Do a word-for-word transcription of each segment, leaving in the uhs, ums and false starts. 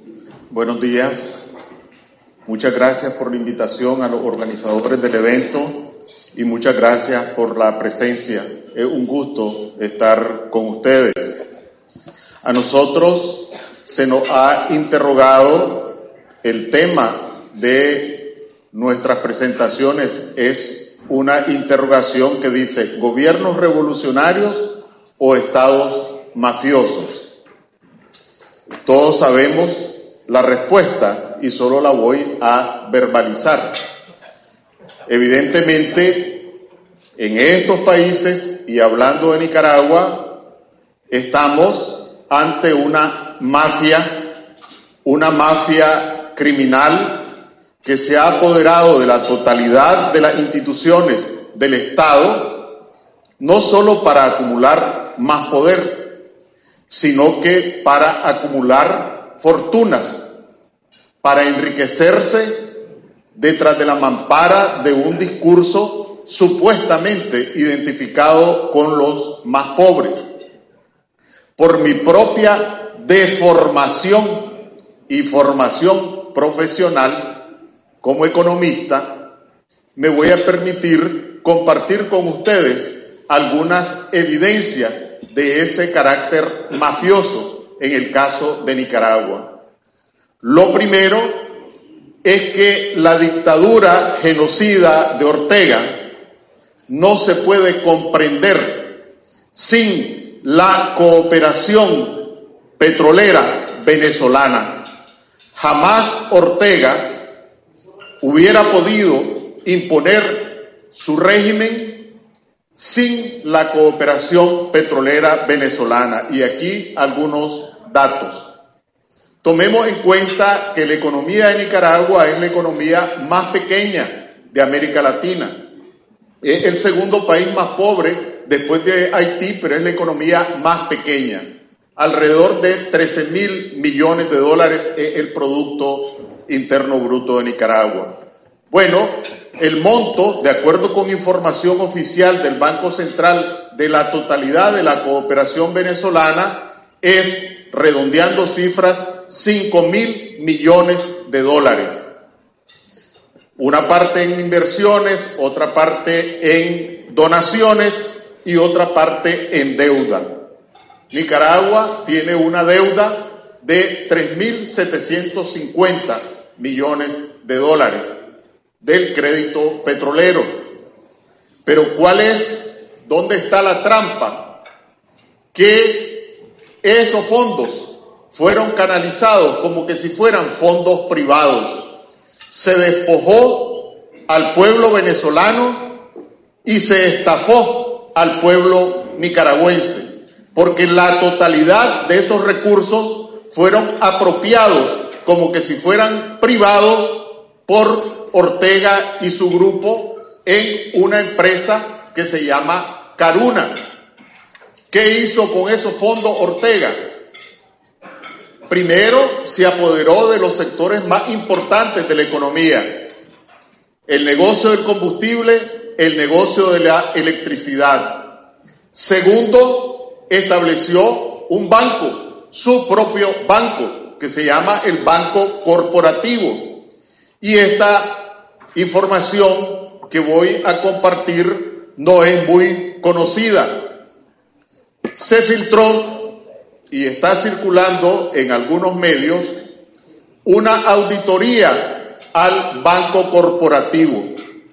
Buenos días. Muchas gracias por la invitación a los organizadores del evento y muchas gracias por la presencia. Es un gusto estar con ustedes. A nosotros se nos ha interrogado el tema de nuestras presentaciones. Es una interrogación que dice: ¿gobiernos revolucionarios o estados mafiosos? Todos sabemos la respuesta y solo la voy a verbalizar. Evidentemente, en estos países, y hablando de Nicaragua, estamos ante una mafia, una mafia criminal que se ha apoderado de la totalidad de las instituciones del Estado, no solo para acumular más poder, sino que para acumular fortunas, para enriquecerse detrás de la mampara de un discurso supuestamente identificado con los más pobres. Por mi propia deformación y formación profesional como economista, me voy a permitir compartir con ustedes algunas evidencias de ese carácter mafioso en el caso de Nicaragua. Lo primero es que la dictadura genocida de Ortega no se puede comprender sin la cooperación petrolera venezolana. Jamás Ortega hubiera podido imponer su régimen sin la cooperación petrolera venezolana. Y aquí algunos datos. Tomemos en cuenta que la economía de Nicaragua es la economía más pequeña de América Latina. Es el segundo país más pobre después de Haití, pero es la economía más pequeña. Alrededor de trece mil millones de dólares es el Producto Interno Bruto de Nicaragua. Bueno, el monto, de acuerdo con información oficial del Banco Central, de la totalidad de la cooperación venezolana es, redondeando cifras, cinco mil millones de dólares. Una parte en inversiones, otra parte en donaciones y otra parte en deuda. Nicaragua tiene una deuda de tres mil setecientos cincuenta millones de dólares del crédito petrolero. Pero ¿cuál es? ¿Dónde está la trampa? Que esos fondos fueron canalizados como que si fueran fondos privados. Se despojó al pueblo venezolano y se estafó al pueblo nicaragüense, porque la totalidad de esos recursos fueron apropiados como que si fueran privados por Ortega y su grupo en una empresa que se llama Caruna. ¿Qué hizo con esos fondos Ortega? Primero, se apoderó de los sectores más importantes de la economía: el negocio del combustible, el negocio de la electricidad. Segundo, estableció un banco, su propio banco, que se llama el Banco Corporativo. Y esta información que voy a compartir no es muy conocida. Se filtró y está circulando en algunos medios una auditoría al Banco Corporativo,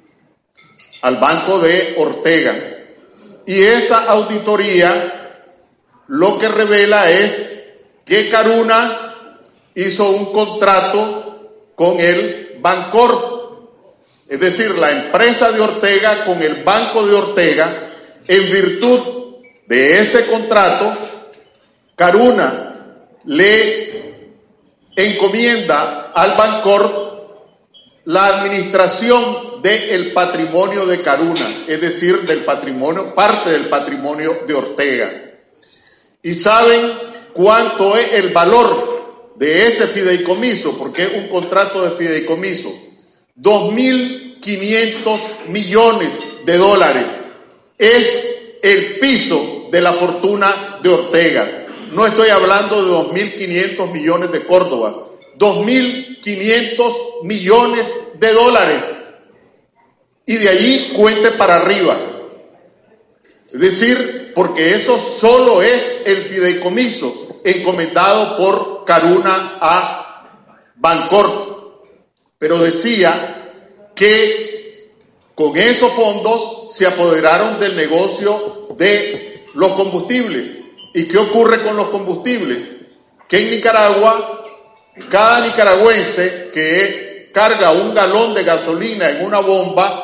al Banco de Ortega. Y esa auditoría lo que revela es que Caruna hizo un contrato con el Bancorp, es decir, la empresa de Ortega con el Banco de Ortega. En virtud de ese contrato, Caruna le encomienda al Bancorp la administración del patrimonio de Caruna, es decir, del patrimonio, parte del patrimonio de Ortega. ¿Y saben cuánto es el valor de ese fideicomiso? Porque es un contrato de fideicomiso. dos mil quinientos millones de dólares. Es el piso de la fortuna de Ortega. No estoy hablando de dos mil quinientos millones de córdobas, dos mil quinientos millones de dólares. Y de allí cuente para arriba. Es decir, porque eso solo es el fideicomiso encomendado por Caruna a Bancorp. Pero decía que con esos fondos se apoderaron del negocio de los combustibles. ¿Y qué ocurre con los combustibles? Que en Nicaragua, cada nicaragüense que carga un galón de gasolina en una bomba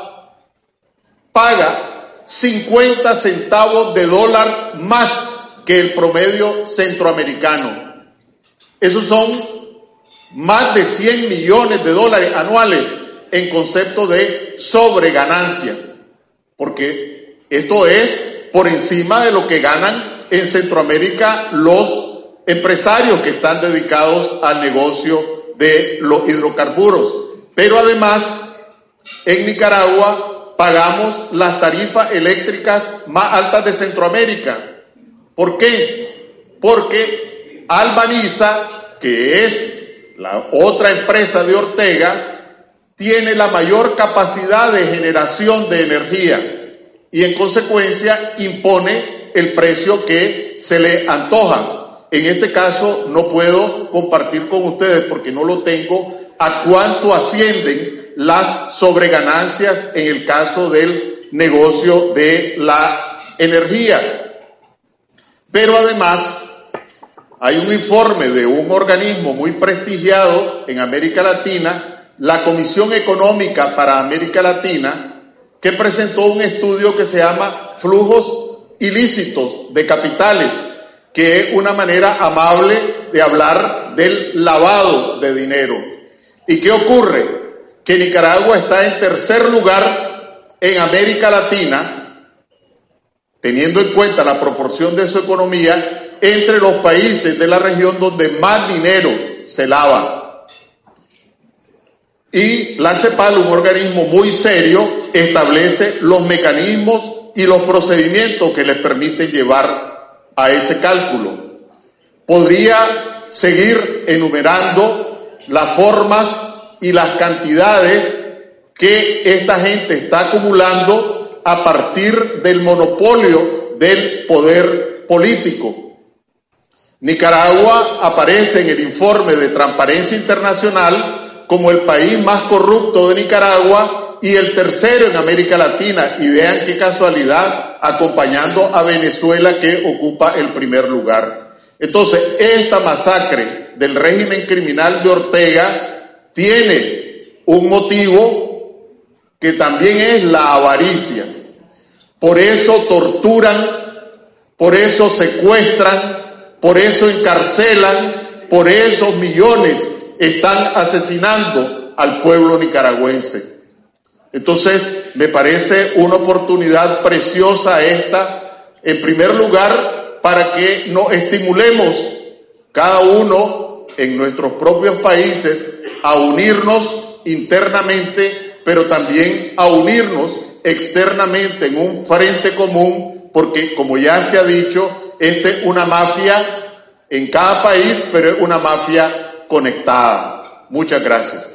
paga cincuenta centavos de dólar más que el promedio centroamericano. Esos son más de cien millones de dólares anuales en concepto de sobreganancias, porque esto es por encima de lo que ganan en Centroamérica los empresarios que están dedicados al negocio de los hidrocarburos. Pero además, en Nicaragua pagamos las tarifas eléctricas más altas de Centroamérica. ¿Por qué? Porque Albaniza, que es la otra empresa de Ortega, tiene la mayor capacidad de generación de energía y en consecuencia impone el precio que se le antoja. En este caso no puedo compartir con ustedes, porque no lo tengo, a cuánto ascienden las sobreganancias en el caso del negocio de la energía. Pero además hay un informe de un organismo muy prestigiado en América Latina, la Comisión Económica para América Latina, que presentó un estudio que se llama Flujos Ilícitos de Capitales, que es una manera amable de hablar del lavado de dinero. ¿Y qué ocurre? Que Nicaragua está en tercer lugar en América Latina, teniendo en cuenta la proporción de su economía, entre los países de la región donde más dinero se lava. Y la CEPAL, un organismo muy serio, establece los mecanismos y los procedimientos que les permiten llevar a ese cálculo. Podría seguir enumerando las formas y las cantidades que esta gente está acumulando a partir del monopolio del poder político. Nicaragua aparece en el informe de Transparencia Internacional como el país más corrupto de Nicaragua y el tercero en América Latina. Y vean qué casualidad, acompañando a Venezuela, que ocupa el primer lugar. Entonces, esta masacre del régimen criminal de Ortega tiene un motivo que también es la avaricia. Por eso torturan, por eso secuestran, por eso encarcelan, por esos millones están asesinando al pueblo nicaragüense. Entonces, me parece una oportunidad preciosa esta, en primer lugar, para que nos estimulemos cada uno en nuestros propios países a unirnos internamente, pero también a unirnos externamente en un frente común, porque como ya se ha dicho, esta es una mafia en cada país, pero es una mafia conectada. Muchas gracias.